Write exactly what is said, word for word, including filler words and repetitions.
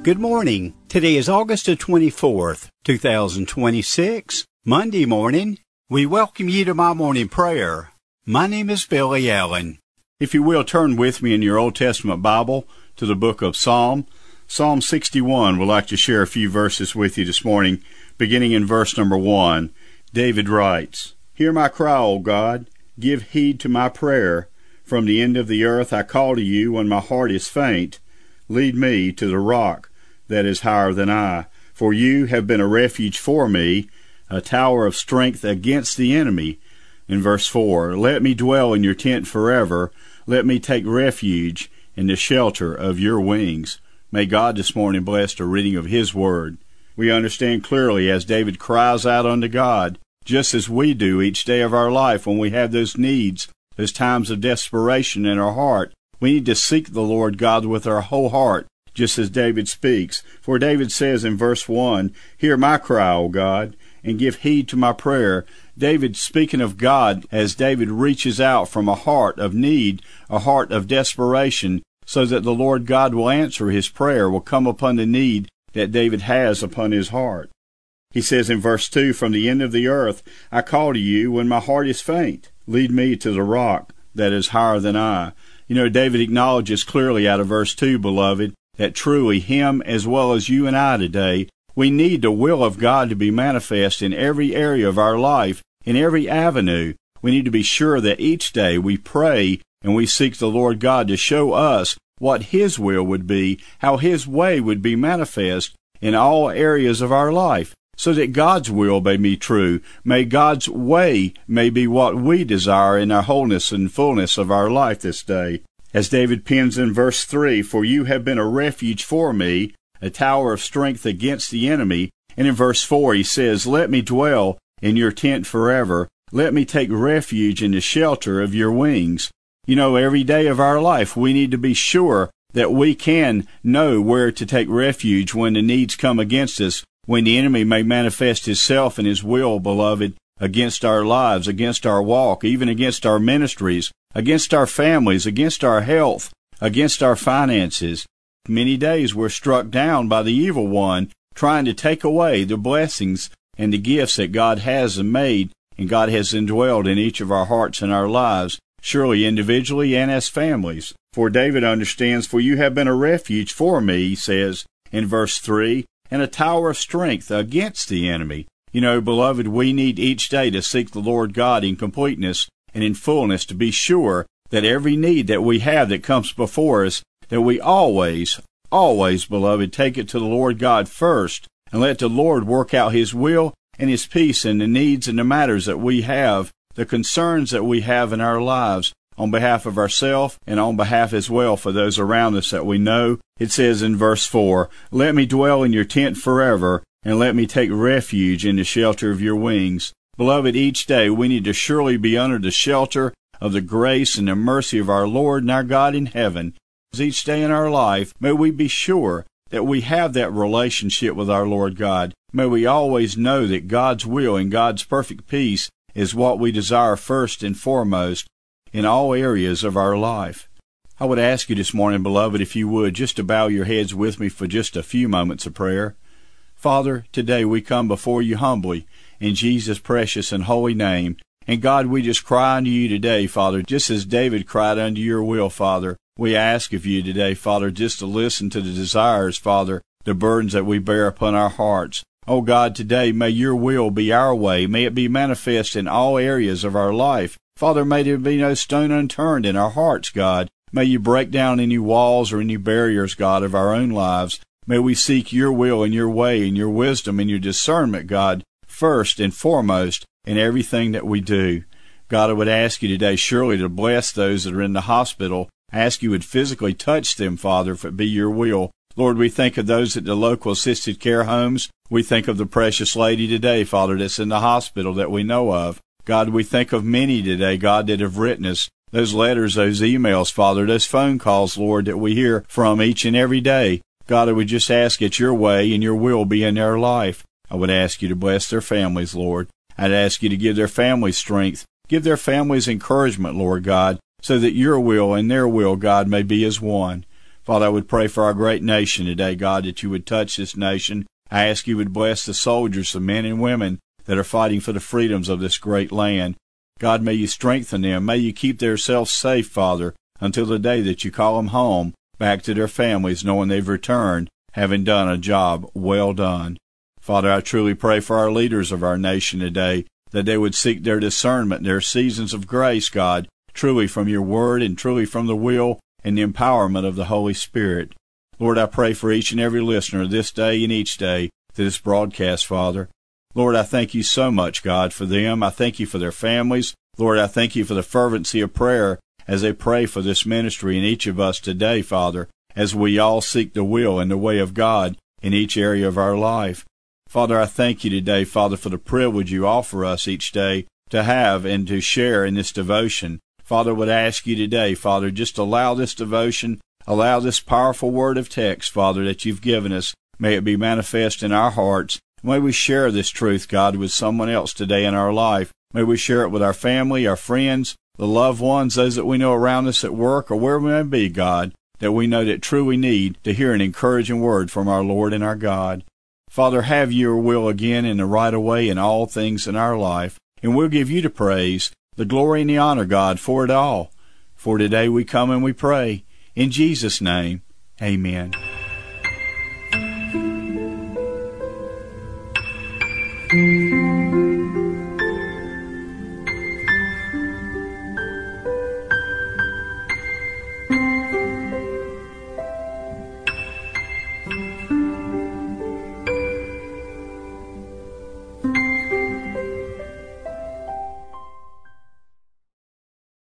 Good morning. Today is August the twenty-fourth, two thousand twenty-six, Monday morning. We welcome you to my morning prayer. My name is Billy Allen. If you will, turn with me in your Old Testament Bible to the book of Psalm. Psalm sixty-one, we'd like to share a few verses with you this morning, beginning in verse number one. David writes, "Hear my cry, O God. Give heed to my prayer. From the end of the earth I call to you when my heart is faint. Lead me to the rock that is higher than I. For you have been a refuge for me, a tower of strength against the enemy." In verse four, "Let me dwell in your tent forever. Let me take refuge in the shelter of your wings." May God this morning bless the reading of His Word. We understand clearly as David cries out unto God, just as we do each day of our life when we have those needs, those times of desperation in our heart. We need to seek the Lord God with our whole heart, just as David speaks. For David says in verse one, "Hear my cry, O God, and give heed to my prayer." David speaking of God as David reaches out from a heart of need, a heart of desperation, so that the Lord God will answer his prayer, will come upon the need that David has upon his heart. He says in verse two, "From the end of the earth I call to you when my heart is faint. Lead me to the rock that is higher than I." You know, David acknowledges clearly out of verse two, beloved, that truly him as well as you and I today, we need the will of God to be manifest in every area of our life, in every avenue. We need to be sure that each day we pray and we seek the Lord God to show us what His will would be, how His way would be manifest in all areas of our life, so that God's will may be true. May God's way may be what we desire in our wholeness and fullness of our life this day. As David pens in verse three, "For you have been a refuge for me, a tower of strength against the enemy." And in verse four he says, "Let me dwell in your tent forever. Let me take refuge in the shelter of your wings." You know, every day of our life we need to be sure that we can know where to take refuge when the needs come against us, when the enemy may manifest himself and his will, beloved, against our lives, against our walk, even against our ministries, against our families, against our health, against our finances. Many days we're struck down by the evil one, trying to take away the blessings and the gifts that God has made and God has indwelled in each of our hearts and our lives, surely individually and as families. For David understands, "For you have been a refuge for me," he says in verse three, "and a tower of strength against the enemy." You know, beloved, we need each day to seek the Lord God in completeness and in fullness, to be sure that every need that we have that comes before us, that we always, always, beloved, take it to the Lord God first, and let the Lord work out His will and His peace in the needs and the matters that we have, the concerns that we have in our lives, on behalf of ourselves and on behalf as well for those around us that we know. It says in verse four, "Let me dwell in your tent forever, and let me take refuge in the shelter of your wings." Beloved, each day we need to surely be under the shelter of the grace and the mercy of our Lord and our God in heaven. Each day in our life, may we be sure that we have that relationship with our Lord God. May we always know that God's will and God's perfect peace is what we desire first and foremost in all areas of our life. I would ask you this morning, beloved, if you would, just to bow your heads with me for just a few moments of prayer. Father, today we come before you humbly in Jesus' precious and holy name. And God, we just cry unto you today, Father, just as David cried unto your will, Father. We ask of you today, Father, just to listen to the desires, Father, the burdens that we bear upon our hearts. Oh God, today may your will be our way. May it be manifest in all areas of our life. Father, may there be no stone unturned in our hearts, God. May you break down any walls or any barriers, God, of our own lives. May we seek your will and your way and your wisdom and your discernment, God, first and foremost in everything that we do. God, I would ask you today surely to bless those that are in the hospital. I ask you would physically touch them, Father, if it be your will. Lord, we think of those at the local assisted care homes. We think of the precious lady today, Father, that's in the hospital that we know of. God, we think of many today, God, that have written us those letters, those emails, Father, those phone calls, Lord, that we hear from each and every day. God, I would just ask that your way and your will be in their life. I would ask you to bless their families, Lord. I'd ask you to give their families strength. Give their families encouragement, Lord God, so that your will and their will, God, may be as one. Father, I would pray for our great nation today, God, that you would touch this nation. I ask you would bless the soldiers, the men and women that are fighting for the freedoms of this great land. God, may you strengthen them. May you keep themselves safe, Father, until the day that you call them home, back to their families, knowing they've returned, having done a job well done. Father, I truly pray for our leaders of our nation today, that they would seek their discernment, their seasons of grace, God, truly from your word and truly from the will and the empowerment of the Holy Spirit. Lord, I pray for each and every listener this day and each day to this broadcast, Father. Lord, I thank you so much, God, for them. I thank you for their families. Lord, I thank you for the fervency of prayer as they pray for this ministry and each of us today, Father, as we all seek the will and the way of God in each area of our life. Father, I thank you today, Father, for the privilege you offer us each day to have and to share in this devotion. Father, I would ask you today, Father, just allow this devotion, allow this powerful word of text, Father, that you've given us. May it be manifest in our hearts. May we share this truth, God, with someone else today in our life. May we share it with our family, our friends, the loved ones, those that we know around us at work or wherever we may be, God, that we know that truly need to hear an encouraging word from our Lord and our God. Father, have your will again in the right way in all things in our life, and we'll give you the praise, the glory and the honor, God, for it all. For today we come and we pray. In Jesus' name, amen.